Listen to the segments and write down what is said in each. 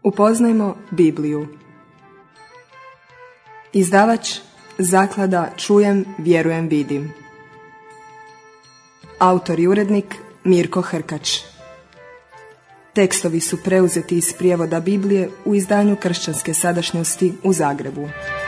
Upoznajmo Bibliju. Izdavač Zaklada Čujem, vjerujem, vidim. Autor i urednik Mirko Hrkač. Tekstovi su preuzeti iz prijevoda Biblije u izdanju Kršćanske sadašnjosti u Zagrebu.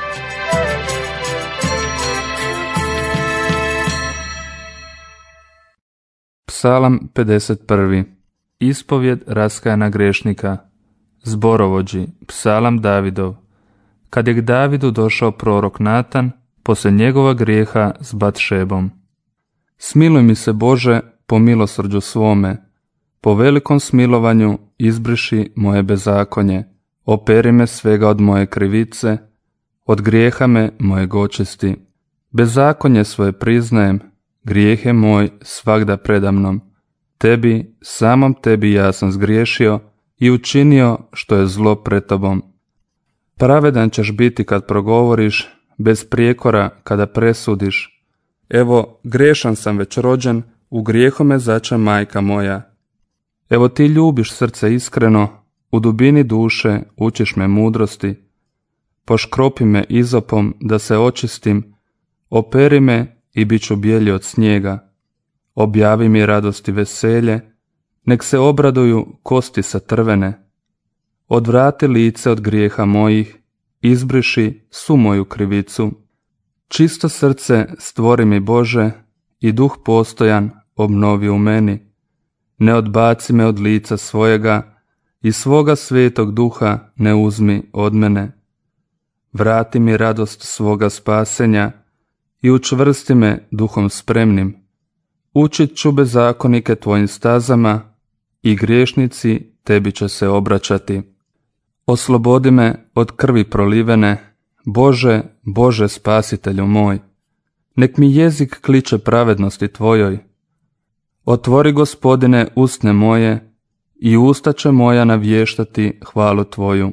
Psalam 51. Ispovjed raskajana grešnika. Zborovođi, psalam Davidov. Kad je k Davidu došao prorok Natan, poslije njegova grijeha s Batšebom. Smiluj mi se, Bože, po milosrđu svome, po velikom smilovanju izbriši moje bezakonje, operi me svega od moje krivice, od grijeha me mojeg očisti. Bezakonje svoje priznajem, grijeh je moj svagda predamnom. Tebi, samom tebi ja sam zgriješio i učinio što je zlo pred tobom. Pravedan ćeš biti kad progovoriš, bez prijekora kada presudiš. Evo, griješan sam već rođen, u grijehu me zača majka moja. Evo ti ljubiš srce iskreno, u dubini duše učiš me mudrosti. Poškropi me izopom da se očistim, operi me i bit ću bijelji od snijega. Objavi mi radost i veselje, nek se obraduju kosti satrvene. Odvrati lice od grijeha mojih, izbriši svu moju krivicu. Čisto srce stvori mi, Bože, i duh postojan obnovi u meni. Ne odbaci me od lica svojega i svoga svetog duha ne uzmi od mene. Vrati mi radost svoga spasenja i učvrsti me duhom spremnim. Učit ću bezakonike tvojim stazama i griješnici tebi će se obraćati. Oslobodi me od krvi prolivene, Bože, Bože spasitelju moj. Nek mi jezik kliče pravednosti tvojoj. Otvori, Gospodine, usne moje i usta će moja navještati hvalu tvoju.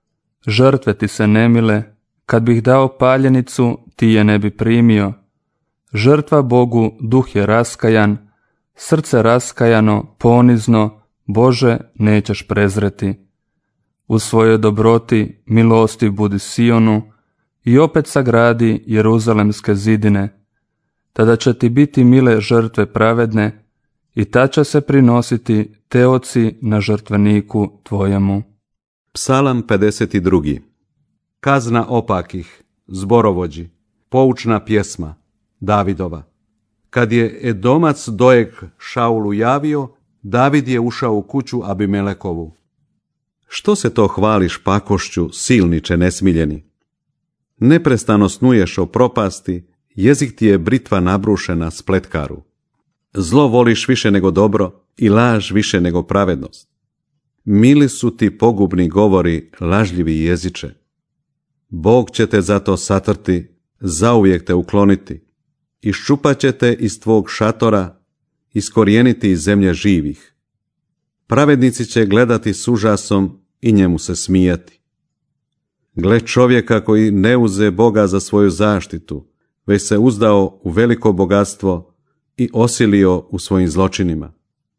Žrtve ti se nemile, kad bih dao paljenicu, ti je ne bi primio. Žrtva Bogu duh je raskajan, srce raskajano, ponizno, Bože, nećeš prezreti. U svojoj dobroti milostiv budi Sionu i opet sagradi Jeruzalemske zidine. Tada će ti biti mile žrtve pravedne i ta će se prinositi teoci na žrtveniku tvojemu. Psalam 52. Kazna opakih, zborovođi, poučna pjesma, Davidova. Kad je Edomac Dojeg Šaulu javio, David je ušao u kuću Abimelekovu. Što se to hvališ pakošću, silniče nesmiljeni? Neprestano snuješ o propasti, jezik ti je britva nabrušena spletkaru. Zlo voliš više nego dobro i laž više nego pravednost. Mili su ti pogubni govori, lažljivi jeziče. Bog će te zato satrti, zauvijek te ukloniti. Iščupat će te iz tvog šatora, iskorijeniti iz zemlje živih. Pravednici će gledati s užasom i njemu se smijati. Gle čovjeka koji ne uze Boga za svoju zaštitu, već se uzdao u veliko bogatstvo i osilio u svojim zločinima.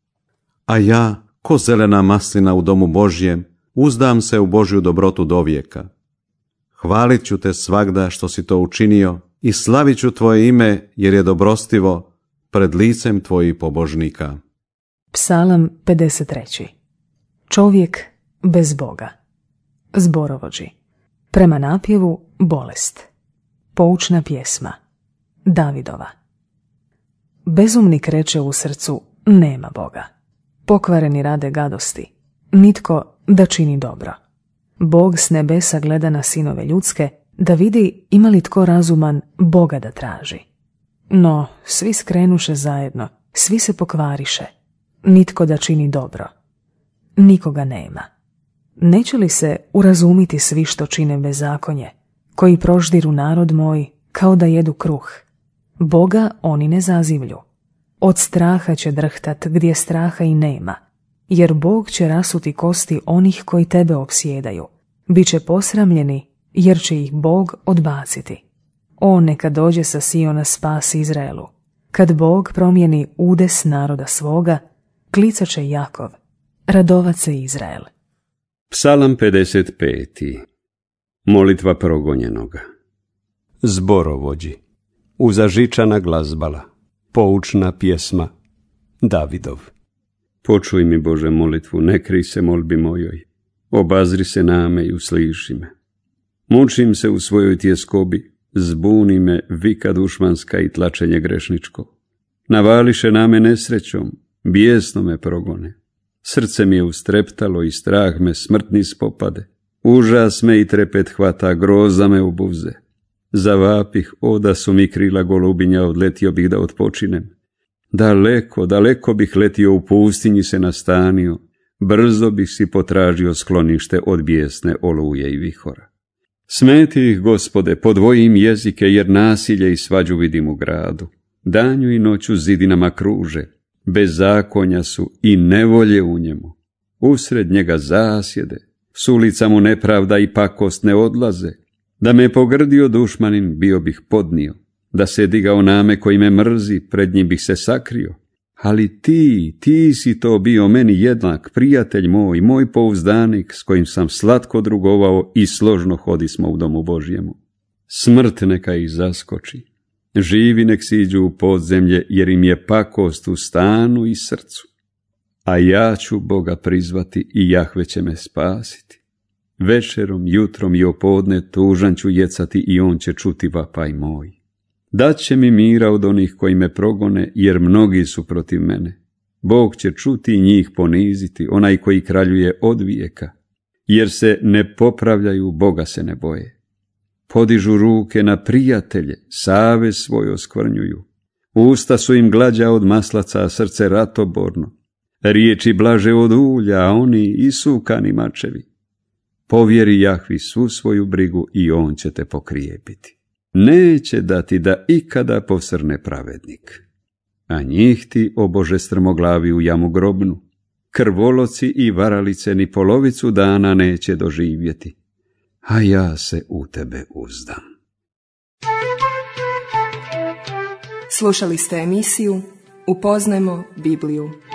A ja, ko zelena maslina u domu Božjem, uzdam se u Božju dobrotu dovijeka. Hvalit ću te svagda što si to učinio i slavit ću tvoje ime jer je dobrostivo pred licem tvojih pobožnika. Psalam 53. Čovjek bez Boga. Zborovođi. Prema napjevu bolest. Poučna pjesma. Davidova. Bezumnik reče u srcu nema Boga. Pokvareni rade gadosti. Nitko da čini dobro. Bog s nebesa gleda na sinove ljudske da vidi ima li tko razuman Boga da traži. No, svi skrenuše zajedno, svi se pokvariše. Nitko da čini dobro. Nikoga nema. Neće li se urazumiti svi što čine bezakonje, koji proždiru narod moj kao da jedu kruh? Boga oni ne zazivlju. Od straha će drhtat gdje straha i nema, jer Bog će rasuti kosti onih koji tebe opsjedaju. Biće posramljeni jer će ih Bog odbaciti. O, neka dođe sa Siona spas Izraelu. Kad Bog promijeni udes naroda svoga, klicat će Jakov, radovat se Izrael. Psalam 55. Molitva progonjenoga. Zborovođi. Uzažičana glazbala. Poučna pjesma. Davidov. Počuj mi, Bože, molitvu, ne krij se molbi mojoj. Obazri se name i usliši me. Mučim se u svojoj tjeskobi, zbuni me vika dušmanska i tlačenje grešničko. Navališe na me nesrećom, bijesno me progone. Srce mi je ustreptalo i strah me smrtni spopade. Užas me i trepet hvata, groza me obuze. Zavapih, oda su mi krila golubinja, odletio bih da odpočinem. Daleko, daleko bih letio, u pustinji se nastanio. Brzo bih si potražio sklonište od bijesne oluje i vihora. Smeti ih, Gospode, podvojim jezike, jer nasilje i svađu vidim u gradu. Danju i noću zidinama kruže, bezakonja su i nevolje u njemu. Usred njega zasjede, s ulica mu nepravda i pakost ne odlaze. Da me pogrdio dušmanin, bio bih podnio. Da se digao name koji me mrzi, pred njim bih se sakrio. Ali ti si to bio meni jednak, prijatelj moj pouzdanik, s kojim sam slatko drugovao i složno hodismo u domu Božjemu. Smrt neka ih zaskoči, živi nek siđu u podzemlje, jer im je pakost u stanu i srcu. A ja ću Boga prizvati i Jahve će me spasiti. Večerom, jutrom i opodne tužan ću jecati i on će čuti vapaj moj. Daće mi mira od onih koji me progone, jer mnogi su protiv mene. Bog će čuti i njih poniziti, onaj koji kraljuje od vijeka. Jer se ne popravljaju, Boga se ne boje. Podižu ruke na prijatelje, savez svoj oskvrnjuju. Usta su im glađa od maslaca, a srce ratoborno. Riječi blaže od ulja, a oni isukani mačevi. Povjeri Jahvi svu svoju brigu i on će te pokrijepiti. Neće dati da ikada posrne pravednik. A njih ti, o Bože, strmoglavi u jamu grobnu. Krvoloci i varalice ni polovicu dana neće doživjeti. A ja se u tebe uzdam. Slušali ste emisiju Upoznajmo Bibliju.